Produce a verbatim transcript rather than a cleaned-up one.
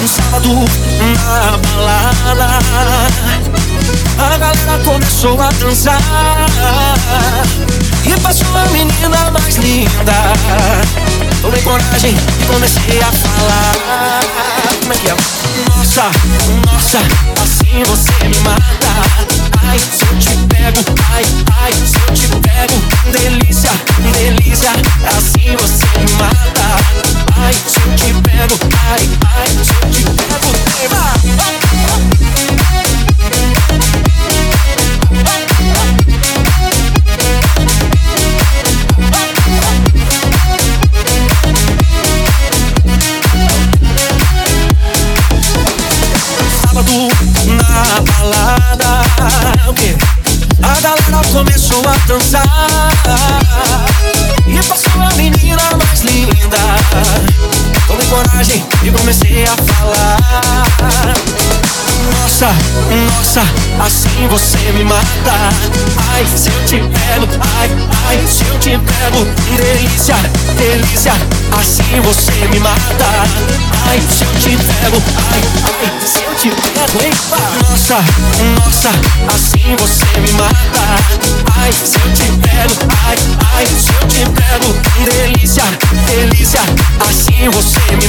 Um sábado na balada, a galera começou a dançar e passou a menina mais linda. Tomei coragem e comecei a falar. Como é que é? Nossa, nossa, assim você me mata. Ai, se eu te pego, ai, ai, se eu te pego. Delícia, delícia, assim você me mata. Ai, se eu te pego, ai, ai, se eu te pego. Sábado na balada, o quê? A galera começou a dançar e passou a menina mais linda. Tomei coragem e comecei a falar. Nossa, nossa, assim você me mata. Ai, se eu te pego, ai, ai, se eu te pego. Delícia, delícia, assim você me mata. Ai, se eu te pego, ai, ai, se eu te pego, hein? Nossa, nossa, assim você me mata. Ai, se eu te pego, ai, ai, se eu te pego. Delícia, delícia, assim você me